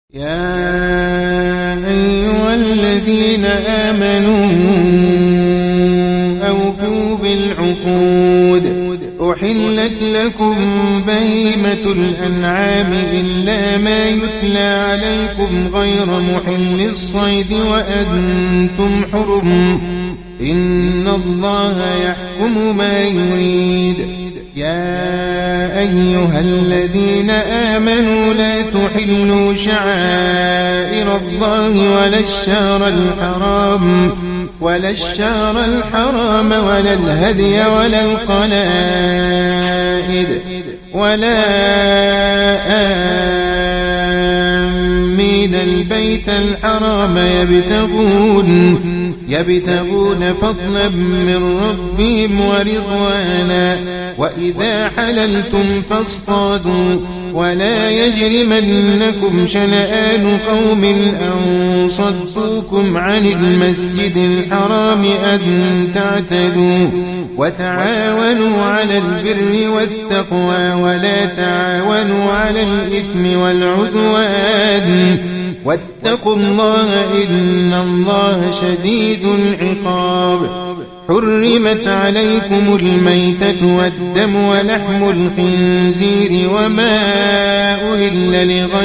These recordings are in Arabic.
يا أيها الذين آمنوا أوفوا بالعقود أحلت لكم بهيمة الأنعام إلا ما يتلى عليكم غير محل الصيد وأنتم حرم إن الله يحكم ما يريد. يا أيها الذين آمنوا لا تحلوا شعائر الله ولا الشهر الحرام ولا الهدي ولا القلائد ولا آمين البيت الحرام يبتغون فضلا من ربهم ورضوانا وإذا حللتم فاصطادوا ولا يجرمنكم شنآن قوم أن صدوكم عن المسجد الحرام أن تعتدوا وتعاونوا على البر والتقوى ولا تعاونوا على الإثم والعدوان واتقوا الله إن الله شديد العقاب. حرمت عليكم الميتة والدم ولحم الخنزير وما أهل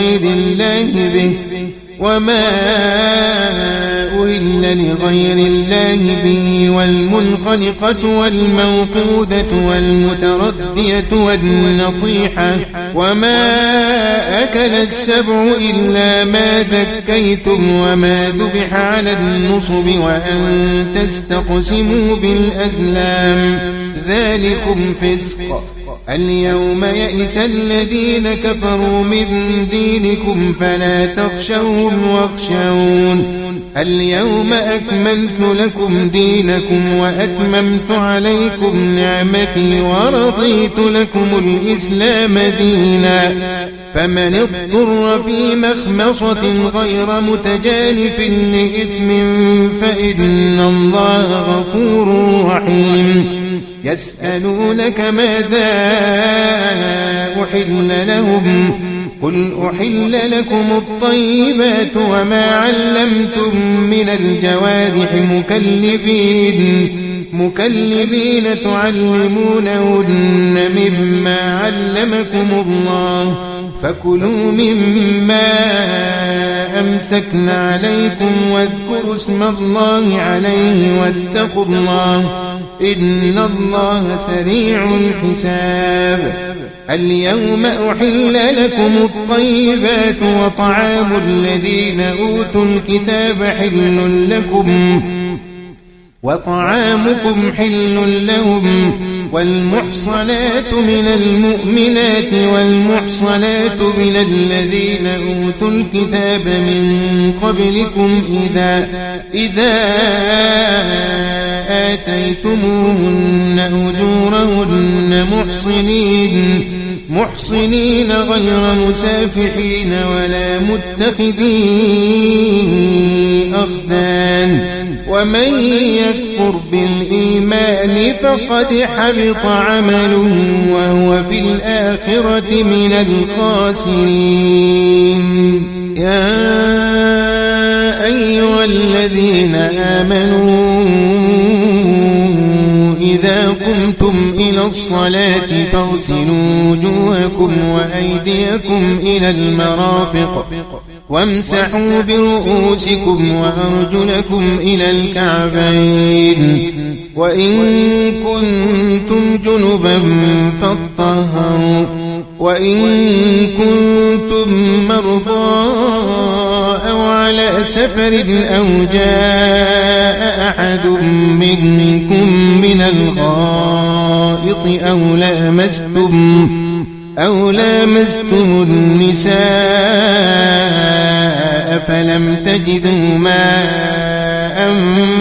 لغير الله به والمنخنقة والموقوذة والمتردية والنطيحة وما أكل السبع إلا ما ذكيتم وما ذبح على النصب وأن تستقسموا بالأزلام ذلكم فسق. اليوم يئس الذين كفروا من دينكم فلا تخشوهم واخشون اليوم أكملت لكم دينكم وأتممت عليكم نعمتي ورضيت لكم الإسلام دينا فمن اضطر في مخمصة غير متجانف لإثم فإن الله غفور رحيم. يسألونك ماذا أحل لهم قل أحل لكم الطيبات وما علمتم من الجوارح مكلبين تعلمونهن مما علمكم الله فكلوا مما أمسكن عليكم واذكروا اسم الله عليه واتقوا الله إن الله سريع الحساب. اليوم أحل لكم الطيبات وطعام الذين أوتوا الكتاب حل لكم وطعامكم حل لهم والمحصنات من المؤمنات والمحصنات من الذين أوتوا الكتاب من قبلكم إذا آتيتموهن أجورهن محصنين غير مسافحين ولا متخذي أخدان ومن يكفر بالإيمان فقد حبط عمله وهو في الآخرة من الخاسرين. يا أيها الذين آمنوا إذا قمتم إلى الصلاة فاغسلوا وجوهكم وأيديكم إلى المرافق وامسحوا برؤوسكم وأرجلكم إلى الكعبين وإن كنتم جنبا فاطهروا وإن كنتم مرضى أو على سفر أو جاء أحد منكم من الغائط أو لامستم النساء فلم تجدوا ماء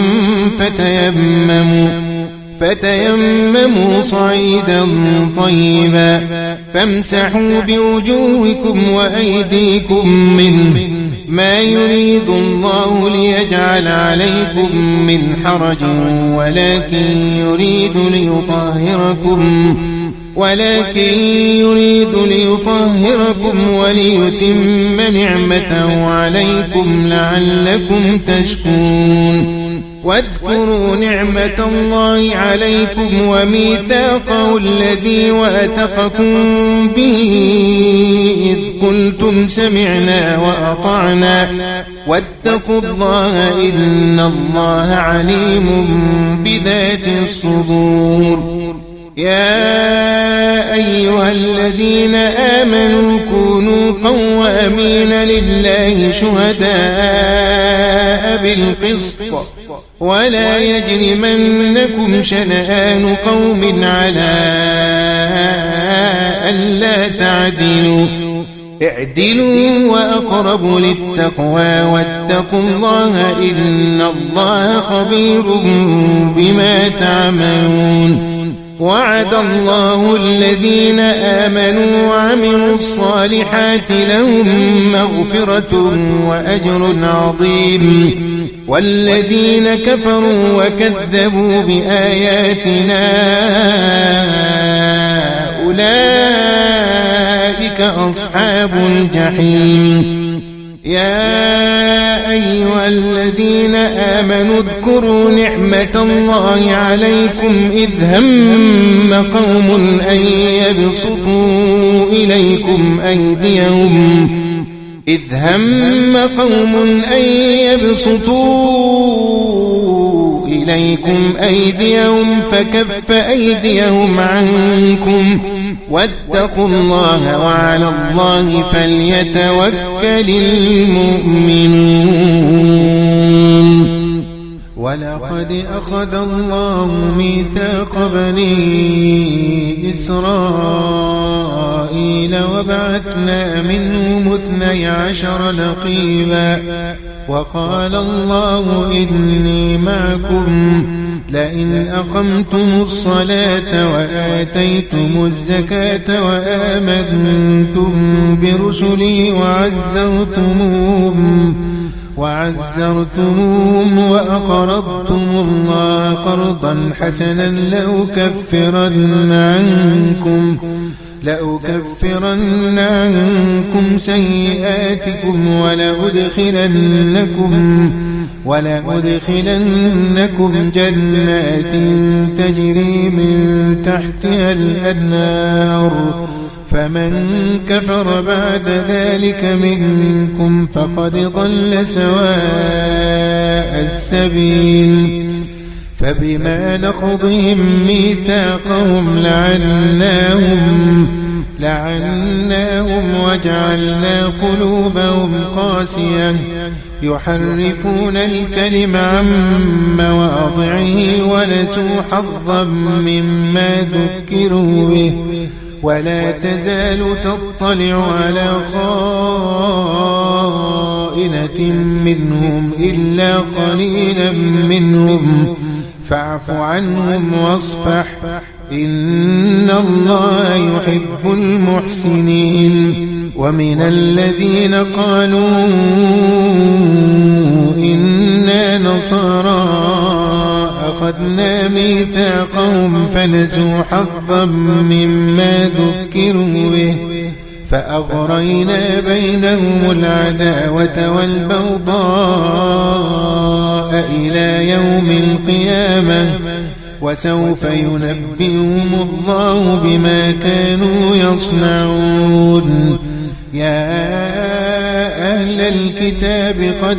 فتيمموا صعيدا طيبا فامسحوا بوجوهكم وأيديكم منه ما يريد الله ليجعل عليكم من حرج ولكن يريد ولكن يريد ليطهركم وليتم نعمته عليكم لعلكم تشكرون واذكروا نعمة الله عليكم وميثاقه الذي واثقكم به إذ قلتم سمعنا وأطعنا واتقوا الله إن الله عليم بذات الصدور. يا أيها الذين آمنوا كونوا قوامين لله شهداء بالقسط ولا يجرمنكم شنآن قوم على ألا تعدلوا اعدلوا وأقرب للتقوى واتقوا الله إن الله خبير بما تعملون. وعد الله الذين آمنوا وعملوا الصالحات لهم مغفرة وأجر عظيم والذين كفروا وكذبوا بآياتنا أولئك أصحاب الجحيم. يا أيها الذين آمنوا اذكروا نعمة الله عليكم إذ هم قوم أن يبسطوا إليكم أيديهم فكف أيديهم عنكم واتقوا الله وعلى الله فليتوكل المؤمنون. ولقد أخذ الله ميثاق بني إسرائيل وبعثنا منهم 12 نقيبا وقال الله إني معكم لئن أقمتم الصلاة وآتيتم الزكاة وآمنتم برسلي وعزرتموهم وأقرضتم الله قرضا حسنا لأكفرن عنكم سيئاتكم ولأدخلنكم جنات تجري من تحتها الأنهار فمن كفر بعد ذلك منكم فقد ضل سواء السبيل. فبما نقضهم ميثاقهم لعناهم وجعلنا قلوبهم قاسية يحرفون الكلم عن مواضعه ونسوا حظا مما ذكروا به ولا تزال تطلع على خائنة منهم إلا قليلا منهم فاعف عنهم واصفح إن الله يحب المحسنين. ومن الذين قالوا إنا نصارى أخذنا ميثاقهم فنسوا حظا مما ذكروا به فأغرينا بينهم العداوة والبغضاء إلى يوم القيامة وسوف ينبئهم الله بما كانوا يصنعون. يا أهل الكتاب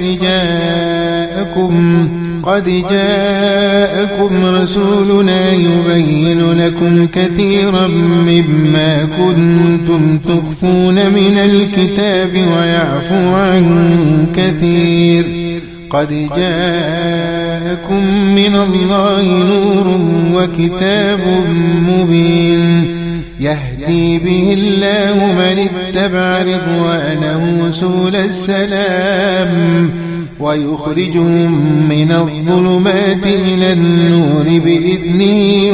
قد جاءكم رسولنا يبين لكم كثيرا مما كنتم تخفون من الكتاب ويعفو عن كثير. قد جاءكم من الله نور وكتاب مبين يهدي به الله من اتبع رضوانه سبل السلام ويخرجهم من الظلمات إلى النور بإذنه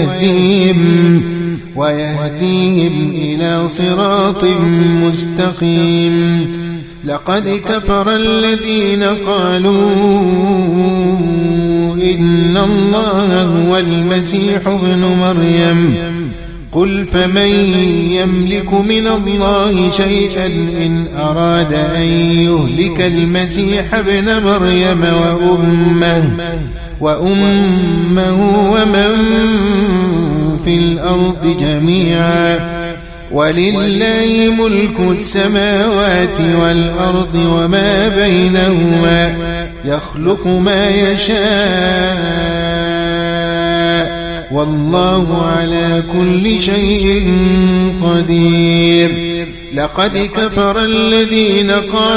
ويهديهم إلى صراط مستقيم. لقد كفر الذين قالوا إن الله هو المسيح ابن مريم قل فمن يملك من الله شيئا إن أراد أن يهلك المسيح ابن مريم وأمه ومن في الأرض جميعا ولله ملك السماوات والأرض وما بينهما يخلق ما يشاء والله على كل شيء قدير. لقد كفر الذين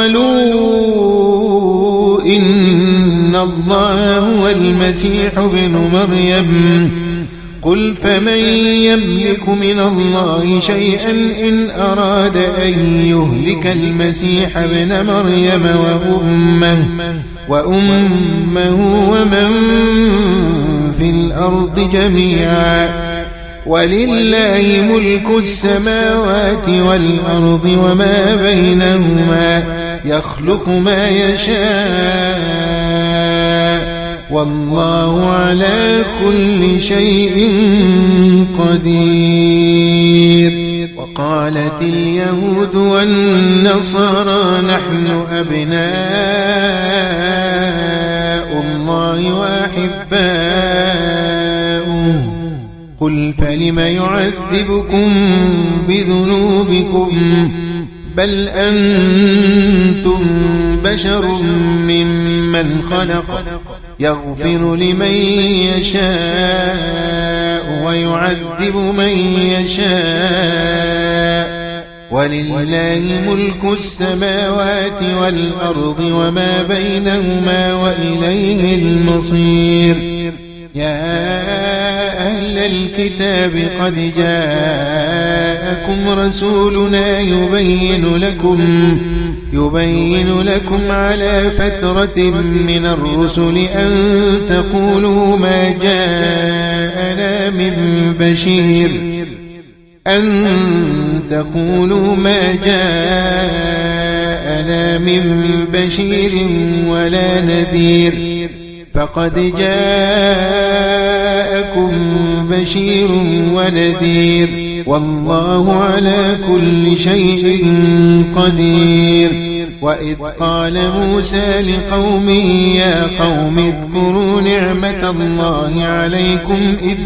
قالوا إن الله هو المسيح ابن مريم قل فمن يملك من الله شيئا إن أراد أن يهلك المسيح ابن مريم وأمه ومن في الأرض جميعا ولله ملك السماوات والأرض وما بينهما يخلق ما يشاء والله على كل شيء قدير. وقالت اليهود والنصارى نحن أبناء الله وأحباؤه قل فلم يعذبكم بذنوبكم بل أنتم بشر ممن خلق يغفر لمن يشاء ويعذب من يشاء ولله ملك السماوات والأرض وما بينهما وإليه المصير. يا أهل الكتاب قد جاءكم رسولنا يبين لكم على فترة من الرسل أن تقولوا ما جاءنا من بشير ولا نذير فقد جاءكم بشير ونذير والله على كل شيء قدير. وإذ قال موسى لقومه يا قوم اذكروا نعمة الله عليكم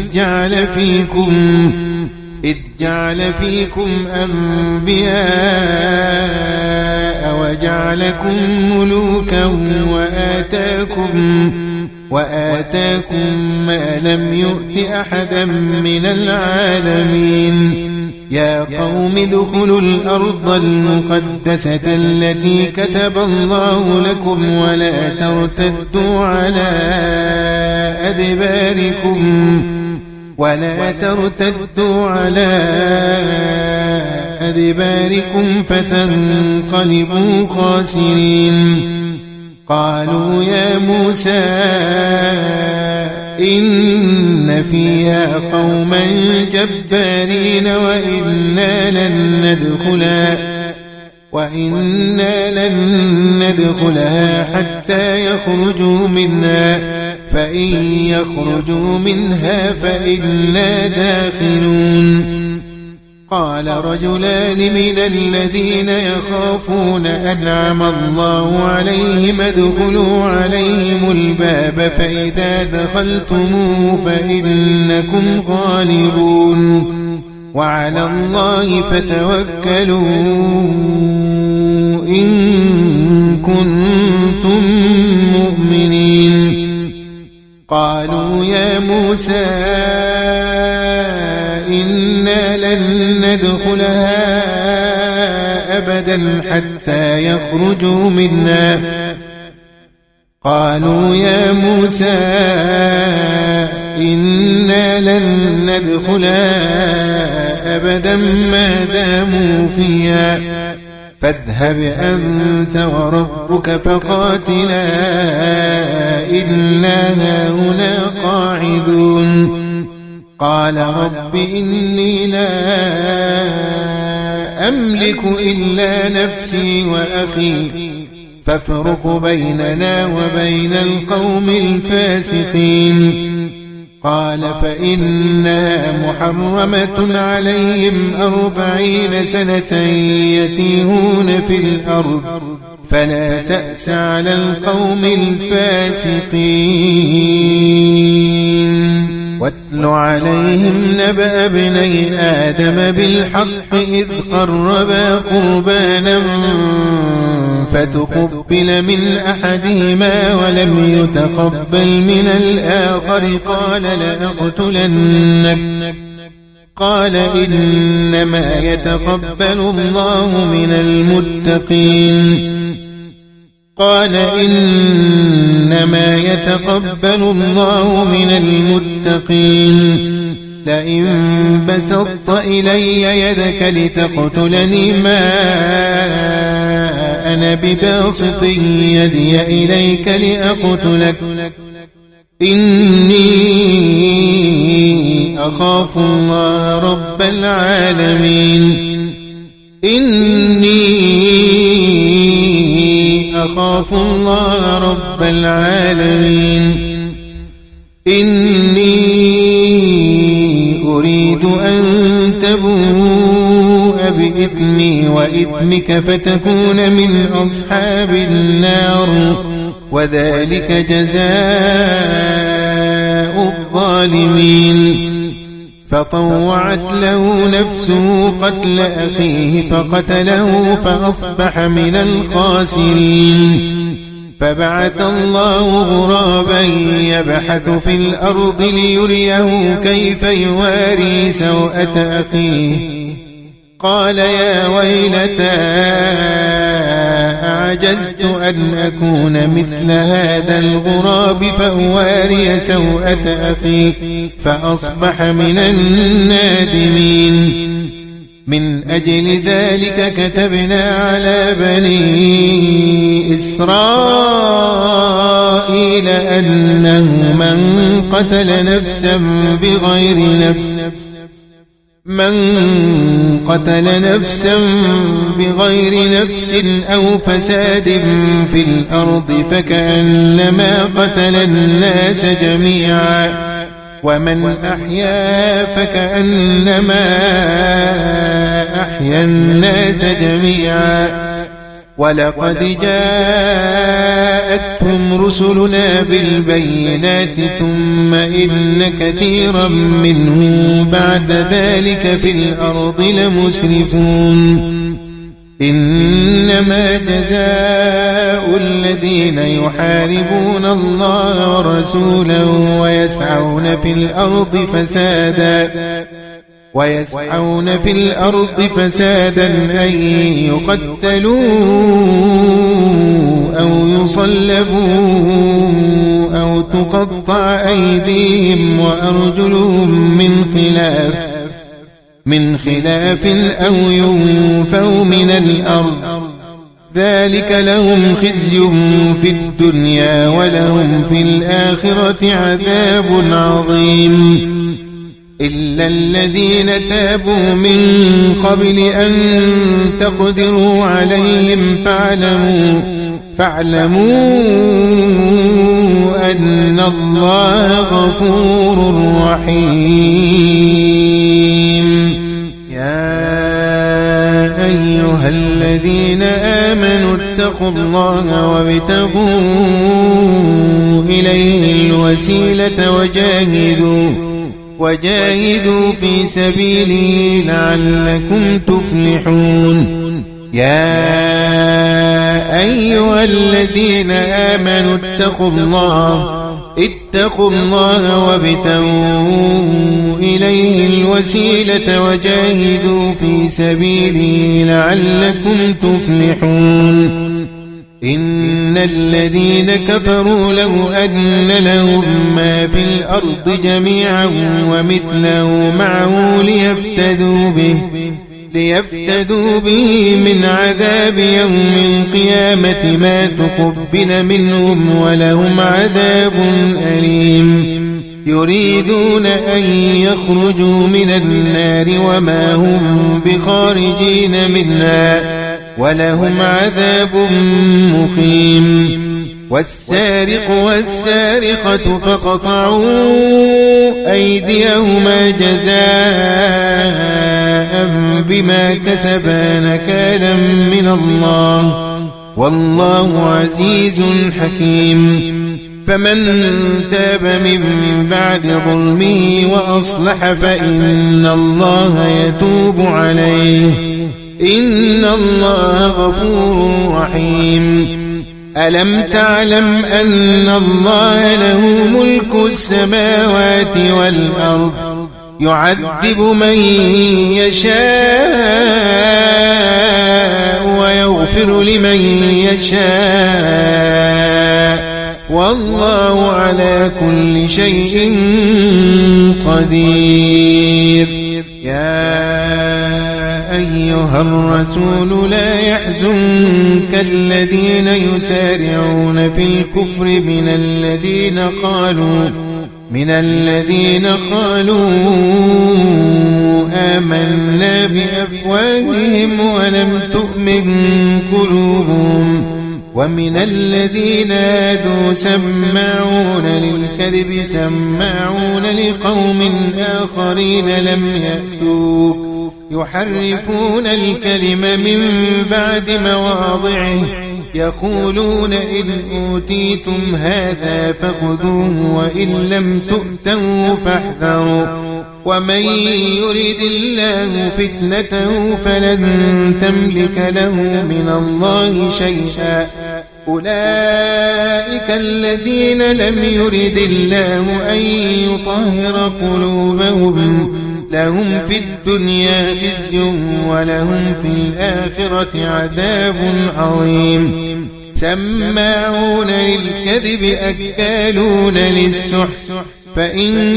إذ جعل فيكم أنبياء وجعلكم ملوكا وآتاكم ما لم يؤت أحدا من العالمين. يا قوم ادخلوا الأرض المقدسة التي كتب الله لكم ولا ترتدوا على أدباركم فتنقلبوا خاسرين. قالوا يا موسى إن فيها قوما جبارين وإنا لن ندخلها حتى يخرجوا منها فإن يخرجوا منها فإنا داخلون. قال رجلان من الذين يخافون أنعم الله عليهم ادخلوا عليهم الباب فإذا دخلتموه فإنكم غالبون وعلى الله فتوكلوا إن كنتم مؤمنين. قالوا يا موسى إنا لن ندخلها أبدا حتى يخرجوا منا. قالوا يا موسى إنا لن ندخلها أبدا ما داموا فيها فاذهب أنت وربك فقاتلا إنا هاهنا قاعدون. قال رب إني لا أملك إلا نفسي وأخي فافرق بيننا وبين القوم الفاسقين. قال فإنها محرمة عليهم 40 سنة يتيهون في الأرض فلا تأس على القوم الفاسقين واتل عليهم نبأ ابني آدم بالحق إذ قربا قربانا فتقبل من أحدهما ولم يتقبل من الآخر قال لأقتلنك قال إنما يتقبل الله من المتقين قال إنما يتقبل الله من المتقين لئن بسطت إلي يدك لتقتلني ما أنا بباسط يدي إليك لأقتلك إني أخاف الله رب العالمين أخاف الله رب العالمين إني أريد أن تبوء بإثمي وإثمك فتكون من أصحاب النار وذلك جزاء الظالمين فطوعت له نفسه قتل أخيه فقتله فأصبح من الخاسرين فبعث الله غرابا يبحث في الأرض ليريه كيف يواري سوءة أخيه قال يا ويلتى أعجزت أن أكون مثل هذا الغراب فأواري سوءة أخي فأصبح من النادمين من أجل ذلك كتبنا على بني إسرائيل أنه من قتل نفسا بغير نفس أو فساد في الأرض فكأنما قتل الناس جميعا ومن أحيا فكأنما أحيا الناس جميعا ولقد جاءتهم رسلنا بالبينات ثم إن كثيرا منهم بعد ذلك في الأرض لمسرفون إنما جزاء الذين يحاربون الله ورسوله ويسعون في الأرض فسادا أن يقتلوا أو يصلبوا أو تقطع أيديهم وأرجلهم من خلاف أو ينفوا من الأرض ذلك لهم خزي في الدنيا ولهم في الآخرة عذاب عظيم إلا الذين تابوا من قبل أن تقدروا عليهم فاعلموا أن الله غفور رحيم يا أيها الذين آمنوا اتقوا الله وابتغوا إليه الوسيلة وجاهدوا في سبيله لعلكم تفلحون يا أيها الذين آمنوا اتقوا الله وابتغوا إليه الوسيلة وجاهدوا في سبيله لعلكم تفلحون إن الذين كفروا لو أن لهم ما في الأرض جميعا ومثله معه ليفتدوا به من عذاب يوم القيامة ما تقبل منهم ولهم عذاب أليم يريدون أن يخرجوا من النار وما هم بخارجين منها ولهم عذاب مقيم والسارق والسارقة فاقطعوا أيديهما جزاء بما كسبا نكالا من الله والله عزيز حكيم. فمن تاب من بعد ظلمه وأصلح فإن الله يتوب عليه إن الله غفور رحيم. ألم تعلم أن الله له ملك السماوات والأرض يعذب من يشاء ويغفر لمن يشاء والله على كل شيء قدير. يا أيها الرسول لا يحزنك الذين يسارعون في الكفر من الذين قالوا آمنا بأفواههم ولم تؤمن قلوبهم ومن الذين هادوا سماعون للكذب سماعون لقوم آخرين لم يأتوك يحرفون الكلم من بعد مواضعه يقولون إن أوتيتم هذا فخذوه وإن لم تؤتوا فاحذروا ومن يرد الله فتنته فلن تملك له من الله شيئا أولئك الذين لم يرد الله أن يطهر قلوبهم لهم في الدنيا خزي ولهم في الآخرة عذاب عظيم. سماعون للكذب أكالون للسحت فإن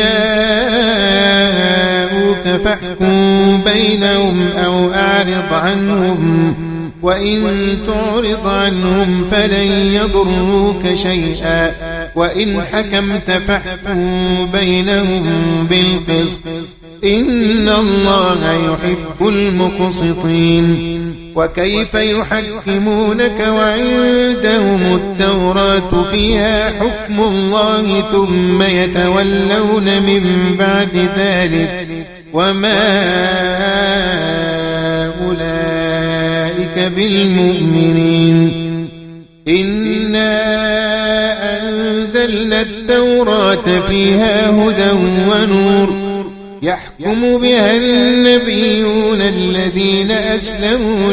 جاءوك فاحكم بينهم أو أعرض عنهم وإن تعرض عنهم فلن يضروك شيئا وإن حكمت فاحكم بينهم بالقسط إن الله يحب المقسطين. وكيف يحكمونك وعندهم التوراة فيها حكم الله ثم يتولون من بعد ذلك وما أولئك بالمؤمنين. إنا أنزلنا التوراة فيها هدى ونور يحكم بها النبيون الذين أسلموا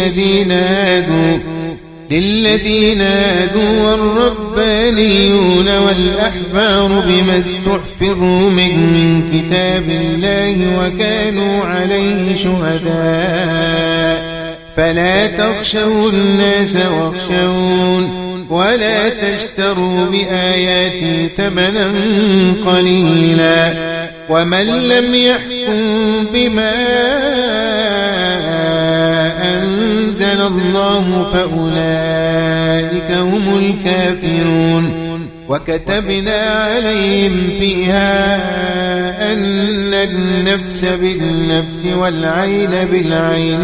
للذين هادوا والربانيون والأحبار بما استحفظوا من كتاب الله وكانوا عليه شهداء فلا تخشوا الناس واخشون ولا تشتروا بآياتي ثمنا قليلا ومن لم يحكم بما أنزل الله فأولئك هم الكافرون. وكتبنا عليهم فيها أن النفس بالنفس والعين بالعين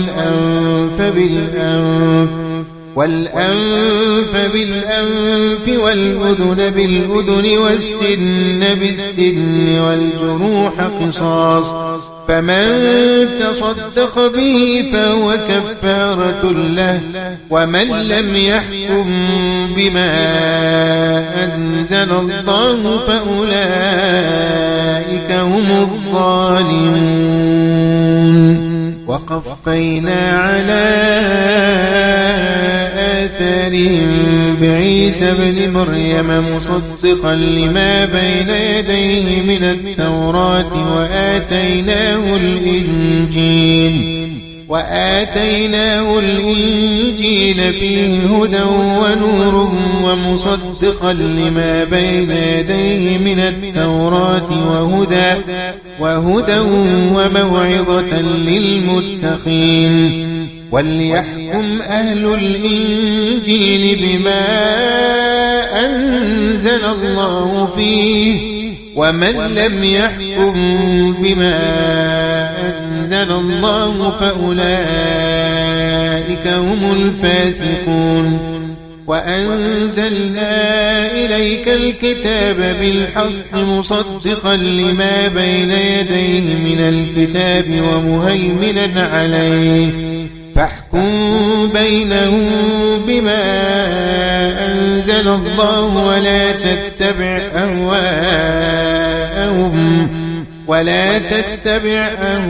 والأنف بالأنف والأذن بالأذن والسن بالسن والجروح قصاص فمن تصدق به فهو كفارة له ومن لم يحكم بما أنزل الله فأولئك هم الظالمون. وقفينا على آثارهم بعيسى بن مريم مصدقا لما بين يديه من التوراة وآتيناه الإنجيل فيه هدى ونور ومصدقا لما بين يديه من التوراة وهدى وموعظة للمتقين. وليحكم أهل الإنجيل بما أنزل الله فيه ومن لم يحكم بما أنزل الله فأولئك هم الفاسقون. وأنزلنا إليك الكتاب بالحق مصدقا لما بين يديه من الكتاب ومهيمنا عليه فاحكم بينهم بما أنزل الله ولا تتبع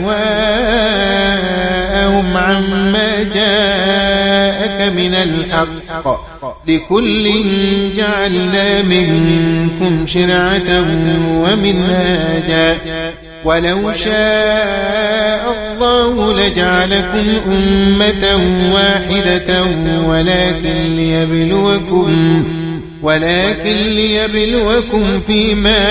أهواءهم عما جاءك من الحق لكل جعلنا منكم شرعة ومنهاجا ولو شاء الله لجعلكم أمة واحدة ولكن ليبلوكم فيما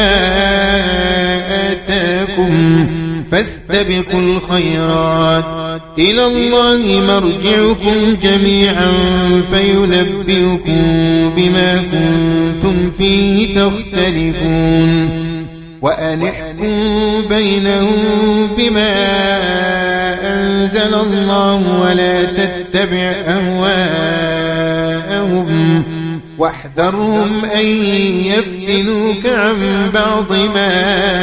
آتاكم فاستبقوا الخيرات إلى الله مرجعكم جميعا فينبئكم بما كنتم فيه تختلفون وأن احكم بينهم بما أنزل الله ولا تتبع أهواءهم واحذرهم أن يفتنوك عن بعض ما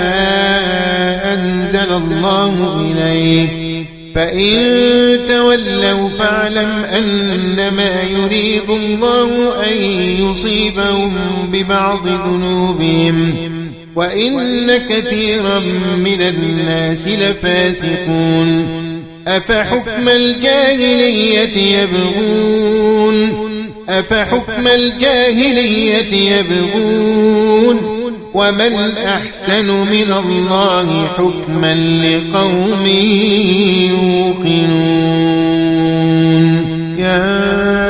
أنزل الله إليك فإن تولوا فاعلم أنما يريد الله أن يصيبهم ببعض ذنوبهم وإن كثيرا من الناس لفاسقون أفحكم الجاهلية يبغون ومن أحسن من الله حكما لقوم يوقنون يا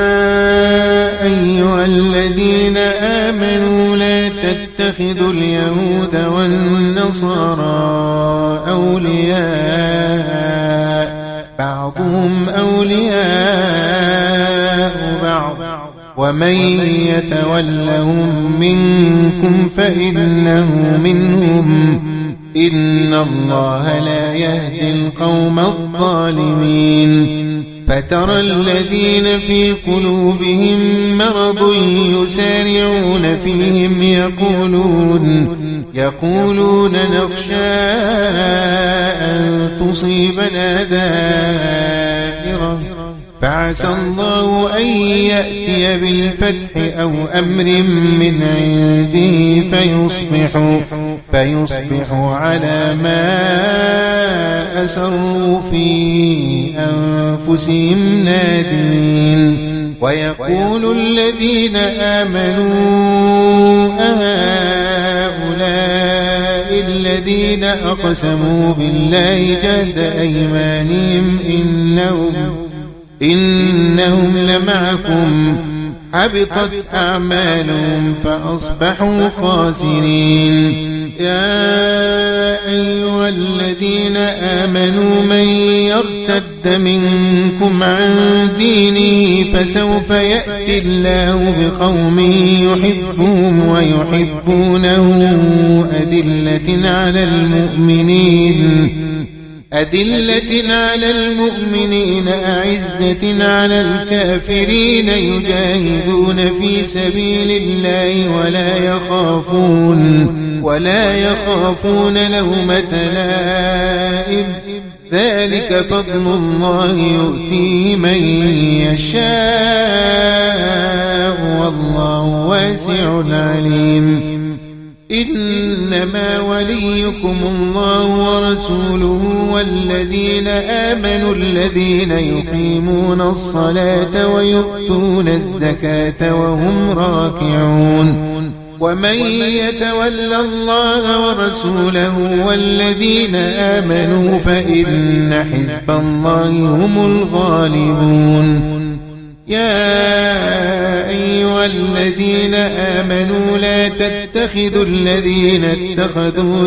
أيها الذين آمنوا لا تتخذوا اليهود والنصارى أولياء بعضهم أولياء بعض ومن يتولهم منكم فإنه منهم إن الله لا يهدي القوم الظالمين فترى الذين في قلوبهم مرض يسارعون فيهم يقولون نخشى أن تصيبنا دائرة فعسى الله أن يأتي بالفتح أو أمر من عنده فيصبحوا على ما أسروا في أنفسهم نادمين ويقول الذين آمنوا أهؤلاء الذين أقسموا بالله جهد أيمانهم إنهم لمعكم حبطت أعمالهم فأصبحوا خاسرين يا أيها الذين آمنوا من يرتد منكم عن دينه فسوف يأتي الله بقوم يحبهم ويحبونه أذلة على المؤمنين أعزة على الكافرين يجاهدون في سبيل الله ولا يخافون لومة لائم ذلك فضل الله يؤتيه من يشاء والله واسع عليم إنما وليكم الله ورسوله والذين آمنوا الذين يقيمون الصلاة ويؤتون الزكاة وهم راكعون ومن يتول الله ورسوله والذين آمنوا فإن حزب الله هم الغالبون يا أيها الذين آمنوا لا تتخذوا الذين اتخذوا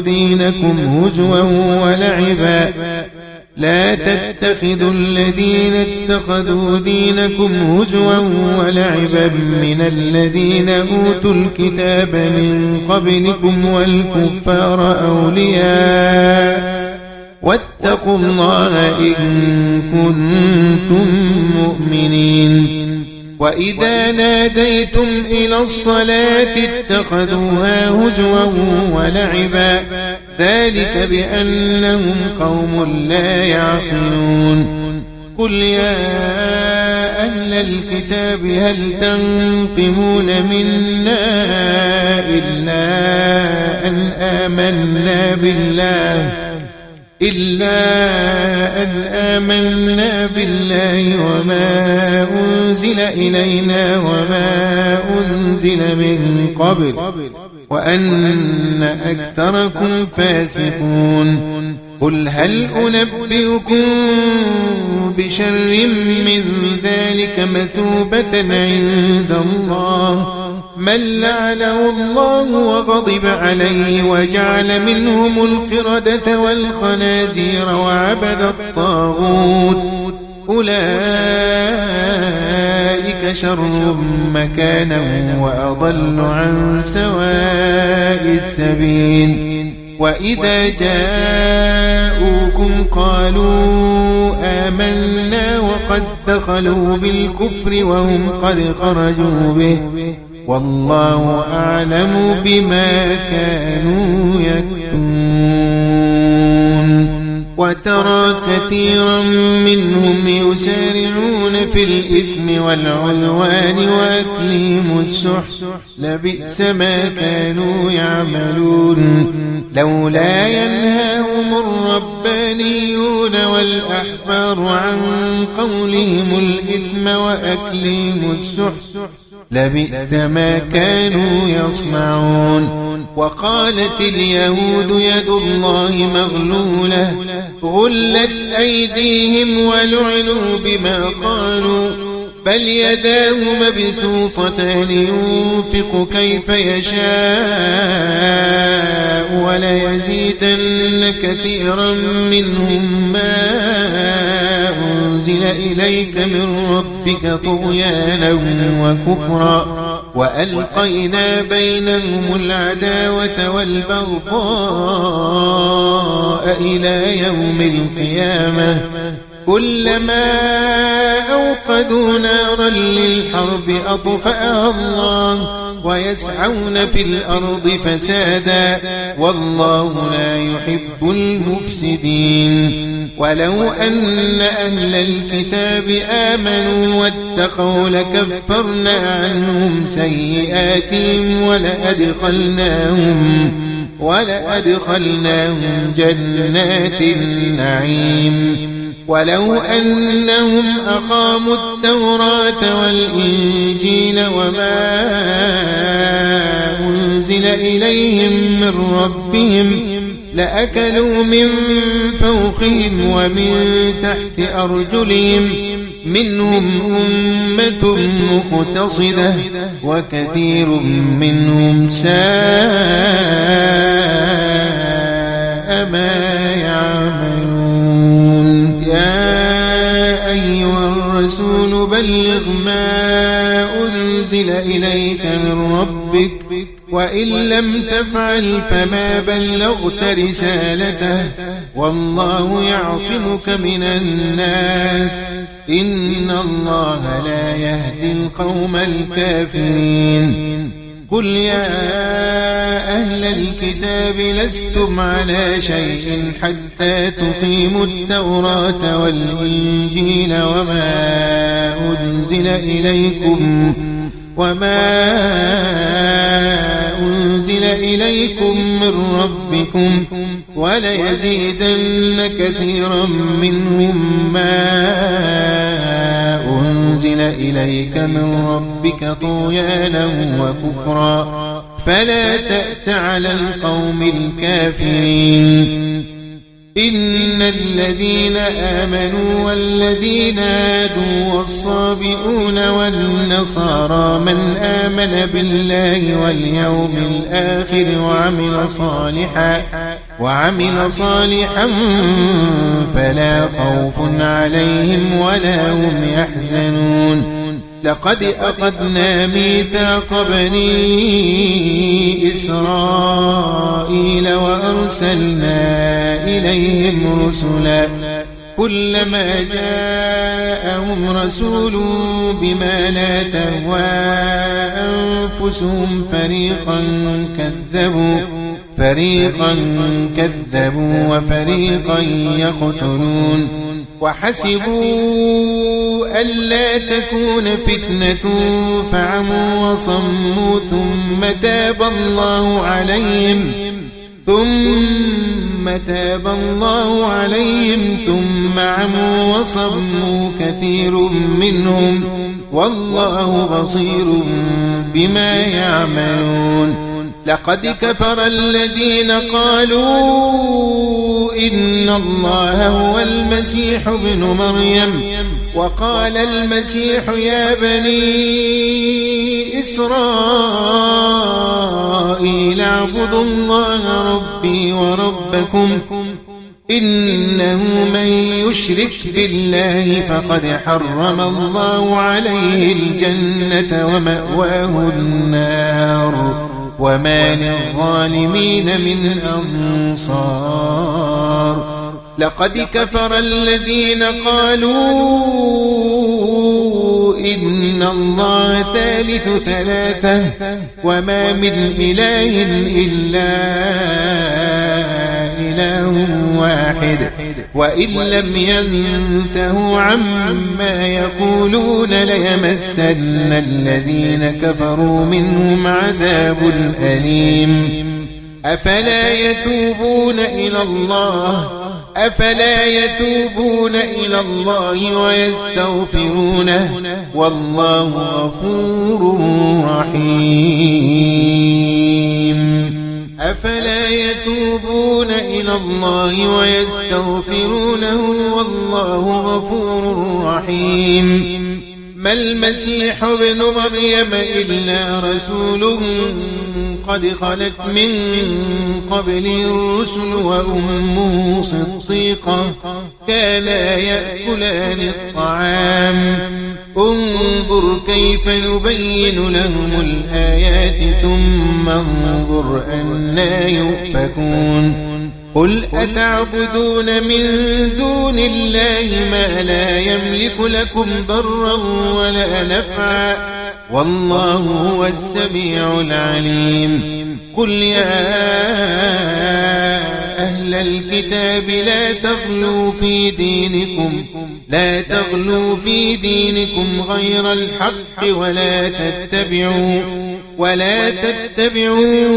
دينكم هزوا ولعبا من الذين أوتوا الكتاب من قبلكم والكفار أولياء واتقوا الله إن كنتم مؤمنين وإذا ناديتم إلى الصلاة اتخذوها هزوا ولعبا ذلك بأنهم قوم لا يعقلون قل يا أهل الكتاب هل تنقمون منا إلا أن آمنا بالله وما أنزل إلينا وما أنزل من قبل وأن أكثركم فاسقون قل هل أنبئكم بشر من ذلك مثوبة عند الله من لعنه الله وغضب عليه وجعل منهم القردة والخنازير وعبد الطاغوت أولئك شر مكانا وأضل عن سواء السبيل وإذا جاءوكم قالوا آمنا وقد دخلوا بالكفر وهم قد خرجوا به والله أعلم بما كانوا يكتمون وترى كثيرا منهم يسارعون في الإثم والعدوان وأكلهم السحت لبئس ما كانوا يعملون لولا ينهاهم الربانيون والأحبار عن قولهم الإثم وأكلهم السحت لبئس ما كانوا يصنعون وقالت اليهود يد الله مغلولة غلت أيديهم ولعنوا بما قالوا بل يداه مبسوطتان ينفق كيف يشاء وليزيدن كثيرا منهم ما أنزل إليك من ربك طغيانا وكفرا وألقينا بينهم العداوة والبغضاء إلى يوم القيامة كلما أوقدوا نارا للحرب أطفأها الله ويسعون في الأرض فسادا والله لا يحب المفسدين ولو أن أهل الكتاب آمنوا واتقوا لكفرنا عنهم سيئاتهم ولأدخلناهم جنات النعيم ولو أنهم أقاموا التوراة والإنجيل وما أنزل إليهم من ربهم لأكلوا من فوقهم ومن تحت أرجلهم منهم أمة مقتصدة وكثير منهم ساء ما يعملون يا أيها الرسول بلغ ما أنزل إليك من ربك وإن لم تفعل فما بلغت رسالته والله يعصمك من الناس إن الله لا يهدي القوم الكافرين قل يا أهل الكتاب لستم على شيء حتى تقيموا التوراة والإنجيل وما أنزل إليكم من ربكم وليزيدن كثيرا منهم ما أنزل إليك من ربك طغيانا وكفرا فلا تأس على القوم الكافرين إن الذين آمنوا والذين هادوا والصابئون والنصارى من آمن بالله واليوم الآخر وعمل صالحا فلا خوف عليهم ولا هم يحزنون لقد أخذنا ميثاق بني إسرائيل وأرسلنا إليهم رسلا كلما جاءهم رسول بما لا تهوى أنفسهم فريقا كذبوا وفريقا يقتلون وحسبوا ألا تكون فتنة فعموا وصموا ثم تاب الله عليهم ثم عموا وصموا كثير منهم والله بصير بما يعملون لقد كفر الذين قالوا إن الله هو المسيح ابن مريم وقال المسيح يا بني إسرائيل اعبدوا الله ربي وربكم إنه من يشرك بالله فقد حرم الله عليه الجنة ومأواه النار وما للظالمين من أنصار لقد كفر الذين قالوا إن الله ثالث ثلاثة وما من إله إلا إله واحد وإن لم ينتهوا عما يقولون ليمسن الذين كفروا منهم عذاب أليم أفلا يتوبون إلى الله ويستغفرونه والله غفور رحيم أفلا يتوبون إلى الله ويستغفرونه والله غفور رحيم ما المسيح ابن مريم إلا رسول قد خلت من قبله الرسل وأمه صديقة كانا يأكلان الطعام انظر كيف نبين لهم الآيات ثم انظر أنا يؤفكون قل أتعبدون من دون الله ما لا يملك لكم ضرا ولا نفعا والله هو السميع العليم قل يا أهل الكتاب لا تغلوا في دينكم غير الحق ولا تتبعوا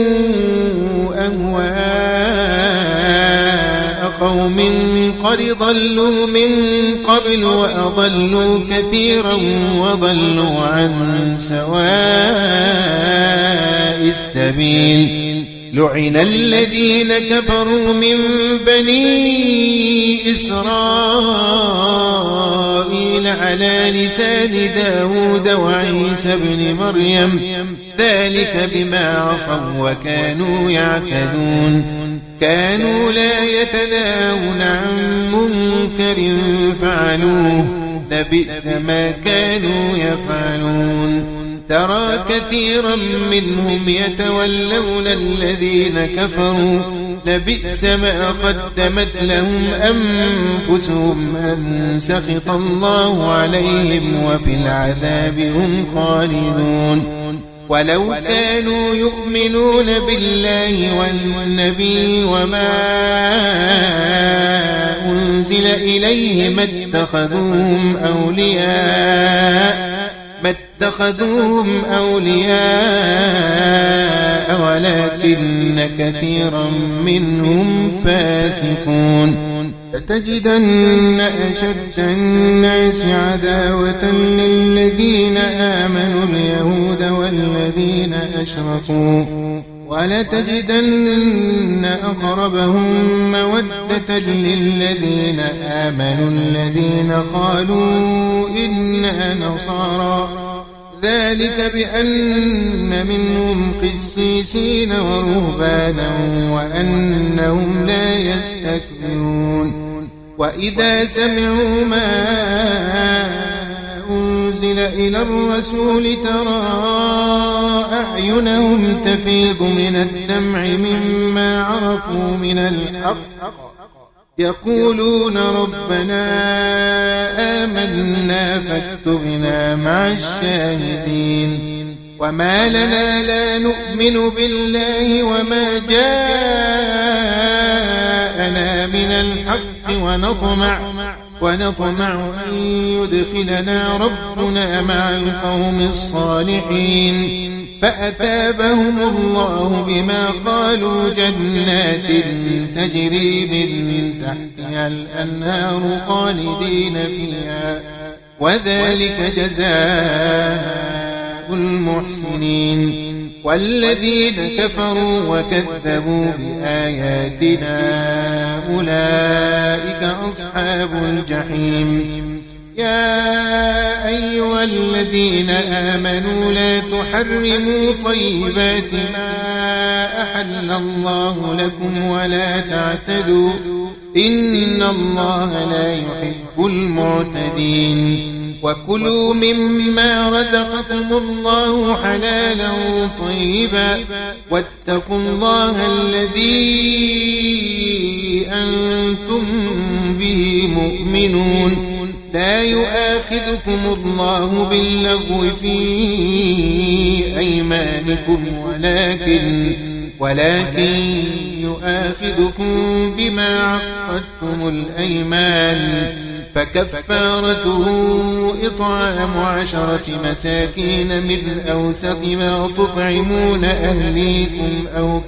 أهواء قوم قد ضلوا من قبل وأضلوا كثيرا وضلوا عن سواء السبيل لعن الذين كفروا من بني إسرائيل على لسان داود وعيسى بن مريم ذلك بما عصوا وكانوا يعتدون كانوا لا يتناهون عن منكر فعلوه لبئس ما كانوا يفعلون ترى كثيرا منهم يتولون الذين كفروا لبئس ما قدمت لهم أنفسهم أن سخط الله عليهم وفي العذاب هم خالدون ولو كانوا يؤمنون بالله والنبي وما أنزل إليه ما اتخذوهم أولياء ولكن كثيرا منهم فاسقون لتجدن أشد الناس عداوة للذين آمنوا اليهود والذين أشركوا ولتجدن أقربهم مودة للذين آمنوا الذين قالوا إنا نصارى ذلك بأن منهم قسيسين ورهبانا وأنهم لا يستكبرون وإذا سمعوا ما أنزل إلى الرسول ترى أعينهم تفيض من الدمع مما عرفوا من الحق يقولون ربنا آمنا فاكتبنا مع الشاهدين وما لنا لا نؤمن بالله وما جاءنا من الحق ونطمع أن يدخلنا ربنا مع القوم الصالحين فأثابهم الله بما قالوا جنات تجري من تحتها الأنهار خالدين فيها وذلك جزاء المحسنين والذين كفروا وكذبوا بآياتنا أولئك أصحاب الجحيم يا أيها الذين آمنوا لا تحرموا طيبات ما أحل الله لكم ولا تعتدوا إن الله لا يحب المعتدين وكلوا مما رزقكم الله حلالا طيبا واتقوا الله الذي أنتم به مؤمنون لا يؤاخذكم الله باللغو في أيمانكم ولكن يؤاخذكم بما عقدتم الأيمان فكفارته إطعام 10 مساكين من أوسط ما تطعمون أهليكم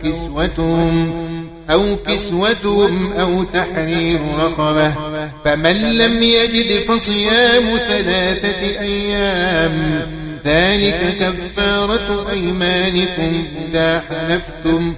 أو كسوتهم أو تحرير رقبة فمن لم يجد فصيام 3 أيام ذلك كفارة أيمانكم إذا حلفتم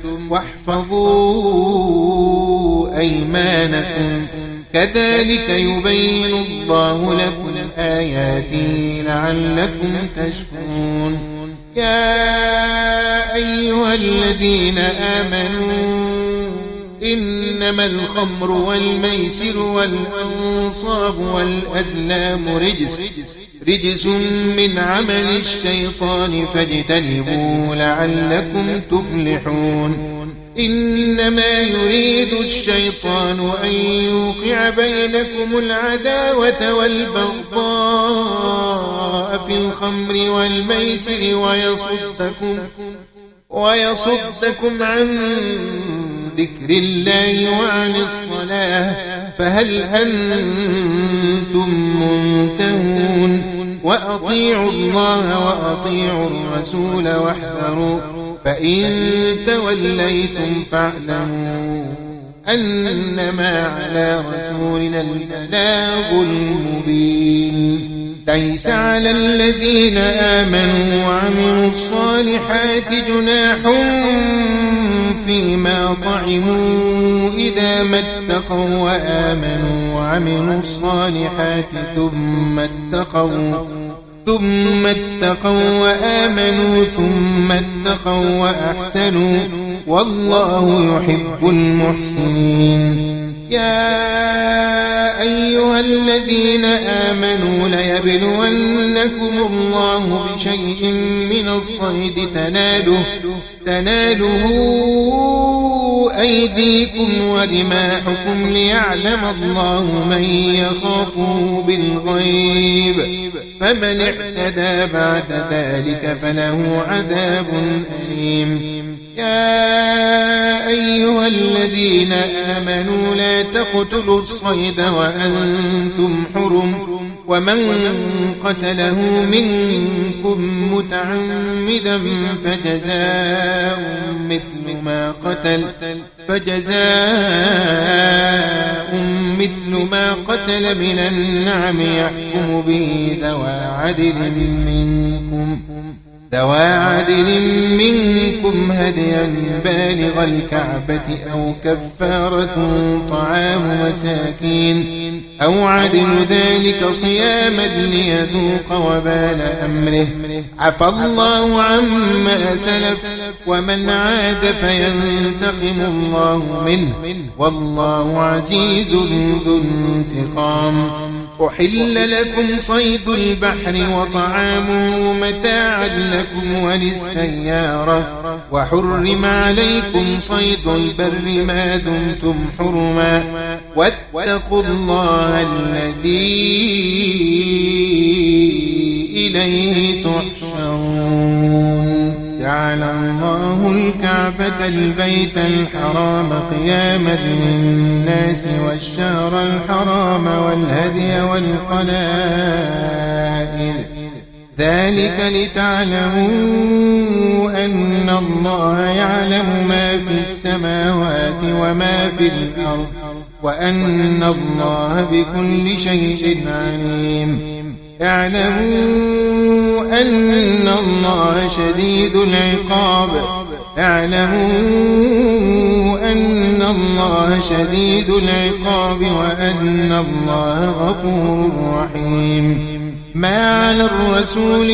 واحفظوا أيمانكم كذلك يبين الله لكم آياته لعلكم تشكرون يا أيها الذين آمنوا إنما الخمر والميسر والأنصاب والأزلام رجس من عمل الشيطان فاجتنبوه لعلكم تفلحون إنما يريد الشيطان أن يوقع بينكم العداوة والبغضاء في الخمر والميسر ويصدكم عن ذكر الله وعن الصلاة فهل أنتم منتهون وأطيعوا الله وأطيعوا الرسول واحذروا فإن توليتم فاعلموا أنما على رسولنا البلاغ المبين ليس على الذين آمنوا وعملوا الصالحات جناح فيما طعموا إذا ما اتقوا وآمنوا وعملوا الصالحات ثم اتقوا وآمنوا ثم اتقوا وأحسنوا والله يحب المحسنين يا أيها الذين آمنوا ليبلونكم الله بشيء من الصيد تناله أيديكم ورماحكم ليعلم الله من يخافه بالغيب فمن اعتدى بعد ذلك فله عذاب أليم يا أيها الذين آمنوا لا تقتلوا الصيد وأنتم حرم ومن قتله منكم متعمدا فجزاء مثل ما قتل من النعم يحكم به ذوى عدل منكم هديا بالغ الكعبة أو كفارة طعام مساكين أو عدل ذلك صياما ليذوق وبال أمره عفى الله عما سلف ومن عاد فينتقم الله منه والله عزيز ذو انتقام أحل لكم صيد البحر وطعامه متاعا لكم وللسيارة وحرم عليكم صيد البر ما دمتم حرما واتقوا الله الذي إليه تحشرون. جعل الله الكعبة البيت الحرام قياما للناس والشهر الحرام والهدي والقلائد ذلك لتعلموا أن الله يعلم ما في السماوات وما في الأرض وأن الله بكل شيء عليم. اعلموا أن الله شديد العقاب وأن الله غفور رحيم. ما على الرسول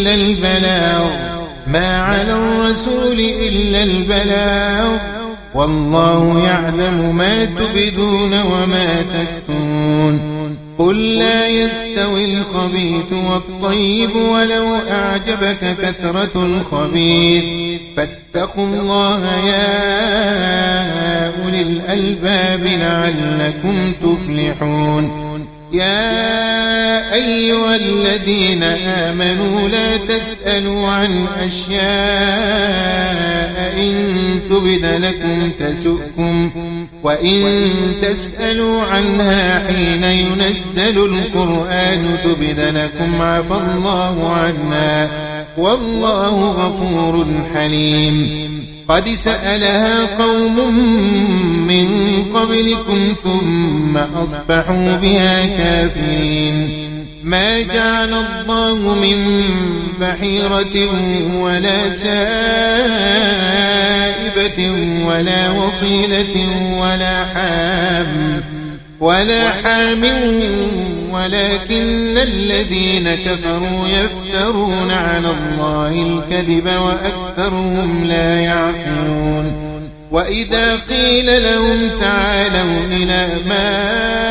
إلا البلاغ والله يعلم ما تبدون وما تكتمون. قل لا يستوي الخبيث والطيب ولو أعجبك كثرة الخبيث فاتقوا الله يا أولي الألباب لعلكم تفلحون. يا أيها الذين آمنوا لا تسألوا عن أشياء إن تبد لكم تسؤكم وإن تسألوا عنها حين ينزل القرآن تبد لكم عفى الله عنها والله غفور حليم. قد سألها قوم من قبلكم ثم أصبحوا بها كافرين. ما جعل الله من بحيرة ولا سائبة ولا وصيلة ولا حام ولكن الذين كفروا يفترون على الله الكذب وأكثرهم لا يعقلون. وإذا قيل لهم تعالوا إلى ما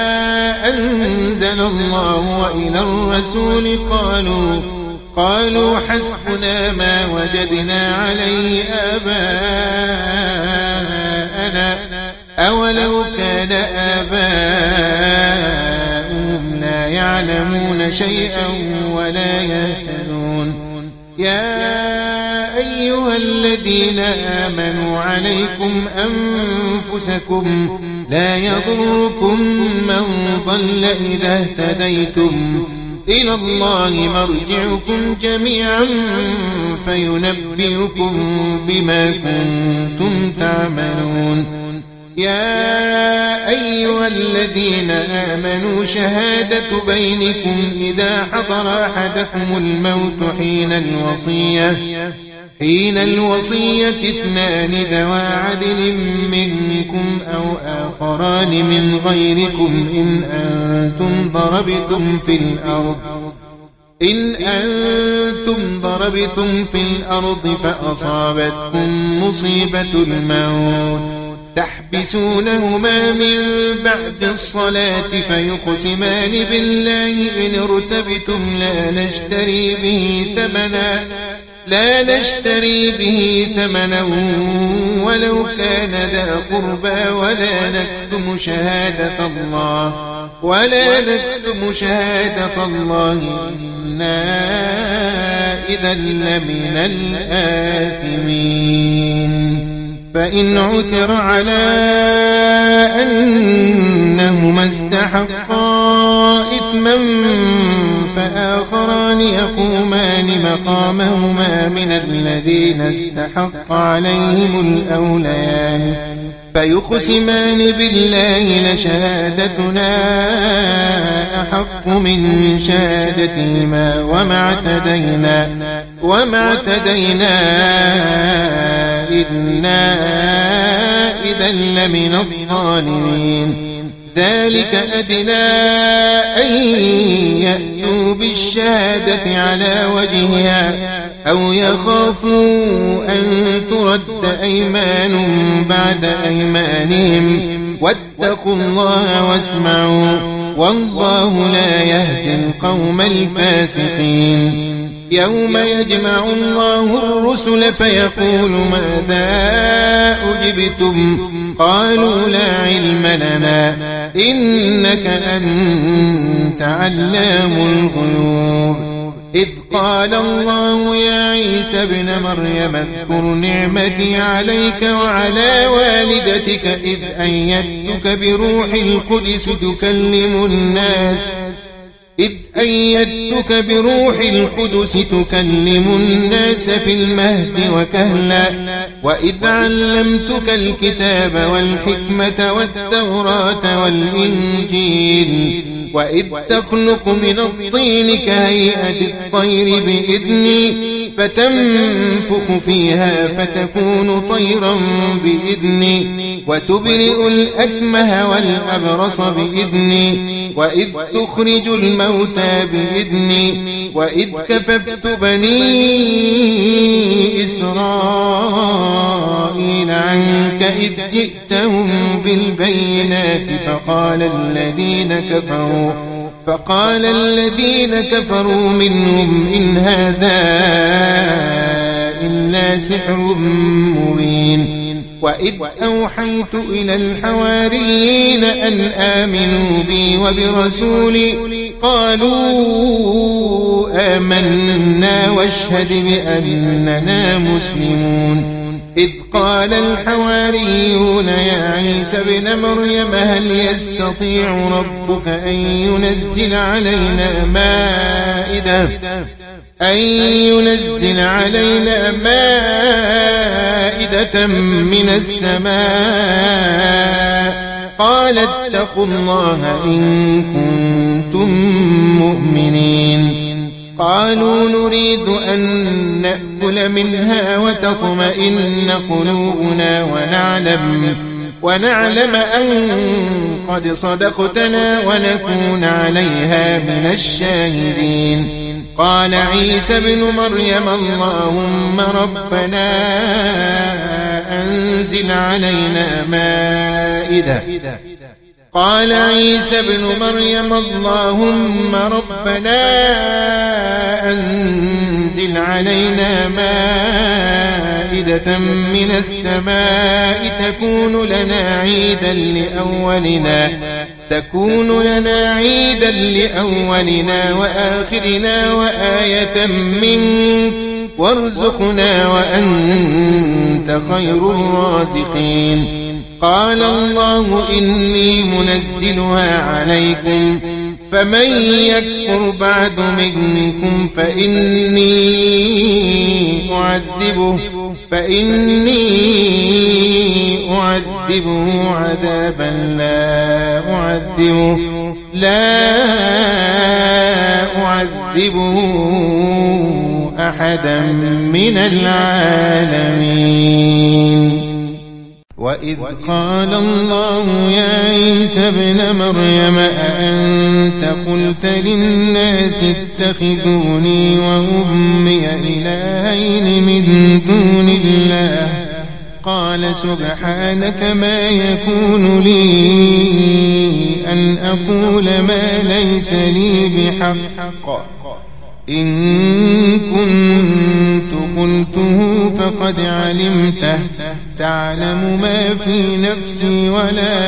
أنزل الله وإلى الرسول قالوا حسبنا ما وجدنا عليه آباءنا أولو كان آباؤهم لا يعلمون شيئا ولا يهتدون. يا أيها الذين آمنوا عليكم أنفسكم لا يضركم من ضل إذا اهتديتم إلى الله مرجعكم جميعا فينبئكم بما كنتم تعملون. يا أيها الذين آمنوا شهادة بينكم إذا حضر أحدكم الموت حين الوصية اثنان ذوى عدل منكم أو آخران من غيركم إن أنتم ضربتم في الأرض فأصابتكم مصيبة الموت تحبسونهما من بعد الصلاة فيقسمان بالله إن ارتبتم لا نشتري به ثمنا ولو كان ذا قربى ولا نكتم شهادة الله إنا إذا لمن الآثمين. فإن عثر على أنهما استحقا إثما فآخران يقومان مقامهما من الذين استحق عليهم الأوليان فيقسمان بالله لشهادتنا أحق من شهادتهما وما اعتدينا إنا إذا لمن الظالمين. ذلك أدنى أن يأتوا بالشهادة على وجهها أو يخافوا أن ترد أيمان بعد أيمانهم واتقوا الله واسمعوا والله لا يهدي القوم الفاسقين. يوم يجمع الله الرسل فيقول ماذا أجبتم قالوا لا علم لنا إنك أنت علام الغيوب. إذ قال الله يا عيسى ابن مريم اذكر نعمتي عليك وعلى والدتك إذ أيدتك بروح القدس تكلم الناس في المهد وكهلا وإذ علمتك الكتاب والحكمة والتوراة والإنجيل وإذ تخلق من الطين كهيئة الطير بإذني فتنفخ فيها فتكون طيرا بإذني وتبرئ الأكمه والأبرص بإذني وإذ تخرج الموتى بإذني وإذ كففت بني إسرائيل عنك إذ جئتهم بالبينات فقال الذين كفروا منهم إن هذا إلا سحر مبين. وإذ أوحيت إلى الحواريين أن آمنوا بي وبرسولي قالوا آمنا واشهد بأننا مسلمون. إذ قال الحواريون يا عيسى ابن مريم هل يستطيع ربك أن ينزل علينا مائدة من السماء قال اتقوا الله إن كنتم مؤمنين. قالوا نريد أن نأكل منها وتطمئن قلوبنا ونعلم أن قد صدقتنا ونكون عليها من الشاهدين. قال عيسى ابن مريم اللهم ربنا أنزل علينا مائدة من السماء تكون لنا عيدا لأولنا وآخرنا وآية منك وارزقنا وأنت خير الرازقين. قال الله إني منزلها عليكم فمن يكفر بعد منكم فإني أعذبه عذابا لا أعذبه أحدا من العالمين. وإذ قال الله يا عيسى ابن مريم أأنت قلت للناس اتخذوني وأمي إلهين من دون الله قال سبحانك ما يكون لي أن أقول ما ليس لي بحق إن كنت قلته فقد علمته تعلم ما في نفسي ولا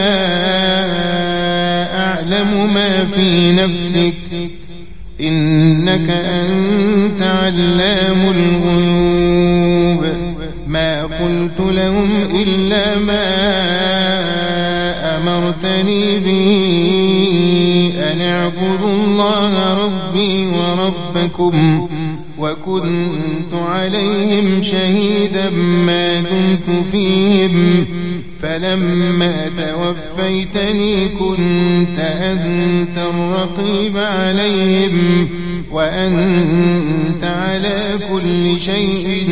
أعلم ما في نفسك إنك أنت علام الغيوب. ما قلت لهم إلا ما أمرتني به أن اعبدوا الله ربي وربكم وكنت عليهم شهيدا ما دمت فيهم فلما توفيتني كنت أنت الرقيب عليهم وأنت على كل شيء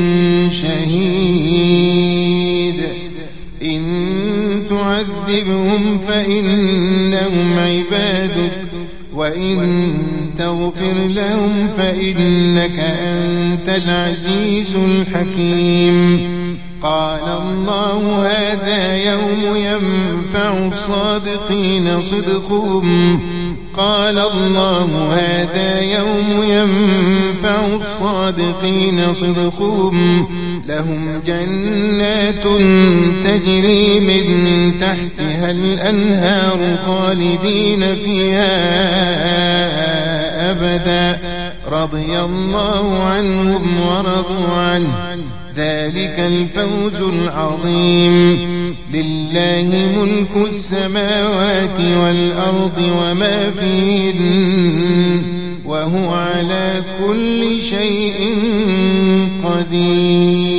شهيد. إن تعذبهم فإنهم عبادك وإن تغفر لهم فإنك أنت العزيز الحكيم. قال الله هذا يوم ينفع الصادقين صدقهم لهم جنات تجري من تحتها الأنهار خالدين فيها أبدا رضي الله عنهم ورضوا عنه ذلك الفوز العظيم لله ملك السماوات والأرض وما فيهن وهو على كل شيء قدير.